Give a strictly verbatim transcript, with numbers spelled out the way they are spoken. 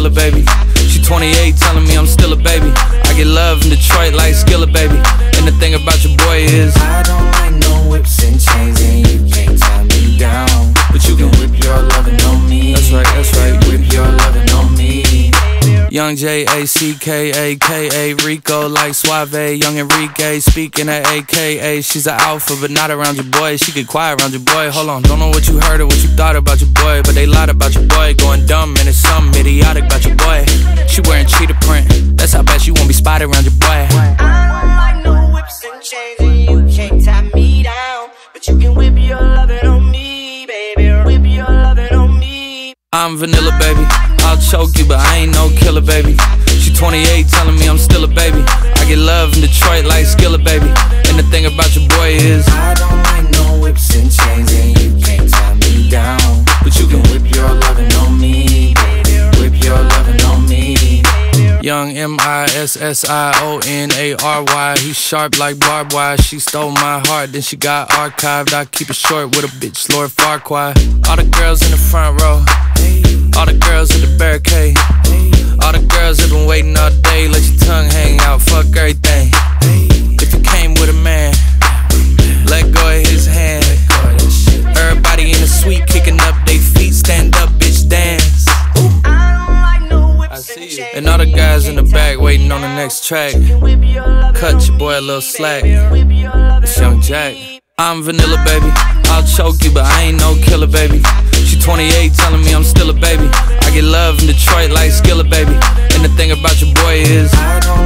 vanilla, baby. She twenty-eight, telling me I'm still a baby. I get love in Detroit like Skilla, baby. And the thing about your boy is I don't like no whips and chains, and you can't tie me down. But you can whip your lovin' on me. That's right, that's right. Whip your lovin' on me. Young J A C K A K A Rico like Suave, Young Enrique speaking at A K A. She's an alpha but not around your boy. She get quiet around your boy. Hold on, don't know what you heard or what you thought about your boy, but they lied about your boy. Going dumb and it's something idiotic about your boy. She wearing cheetah print, that's how bad she won't be spotted around your boy. I don't like no whips and chains, and you can't tie me down. But you can whip your lovin' on me, baby. Whip your lovin' on me. I'm vanilla, baby. I'll choke you, but I ain't no killer, baby. She twenty-eight, telling me I'm still a baby. I get love in Detroit like Skilla, baby. And the thing about your boy is I don't like no whips and chains, and you can't tie me down. But you can whip your lovin' on me, baby. Whip your lovin' on me. Young M I S S I O N A R Y. He sharp like barbed wire. She stole my heart, then she got archived. I keep it short with a bitch, Lord Farquaad. All the girls in the front row, all the girls at the barricade, all the girls that been waiting all day. Let your tongue hang out, fuck everything. If you came with a man, let go of his hand. Everybody in the suite kicking up they feet. Stand up, bitch, dance. I see you. And all the guys in the back waiting on the next track. Cut your boy a little slack. It's Young Jack. I'm vanilla, baby. I'll choke you, but I ain't no killer, baby. She twenty-eight, telling me I'm still a baby. I get love in Detroit like Skilla, baby. And the thing about your boy is I don't